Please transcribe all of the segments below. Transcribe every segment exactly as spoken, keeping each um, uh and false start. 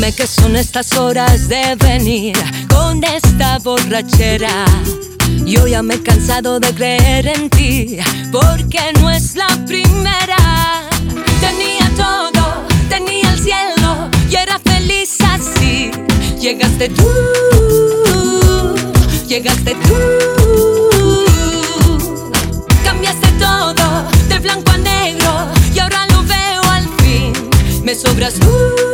Dime que son estas horas de venir con esta borrachera. Yo ya me he cansado de creer en ti, porque no es la primera. Tenía todo, tenía el cielo y era feliz así. Llegaste tú, llegaste tú. Cambiaste todo de blanco a negro y ahora lo veo al fin. Me sobras tú.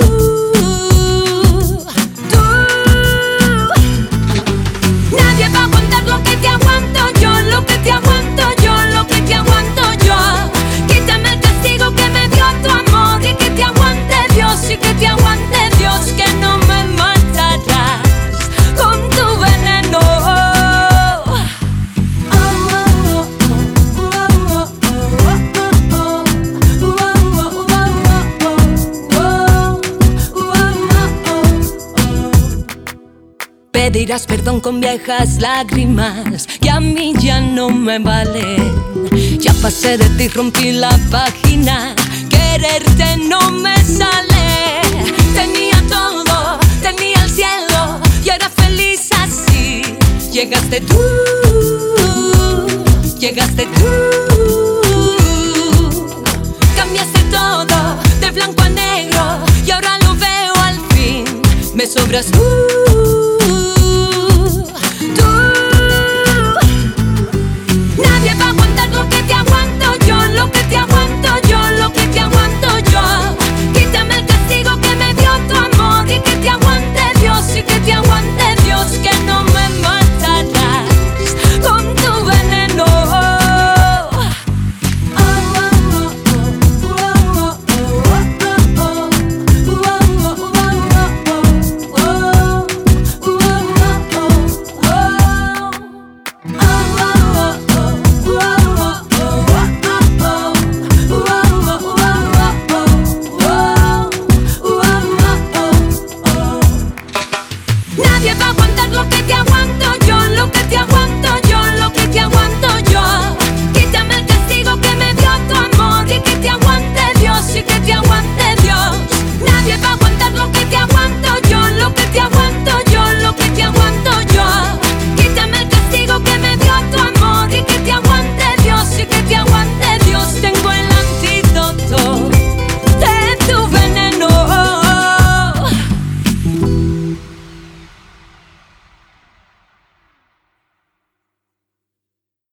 Pedirás perdón con viejas lágrimas que a mí ya no me valen. Ya pasé de ti, rompí la página, quererte no me sale. Tenía todo, tenía el cielo y era feliz así. Llegaste tú, llegaste tú. Cambiaste todo de blanco a negro y ahora lo veo al fin. Me sobras tú.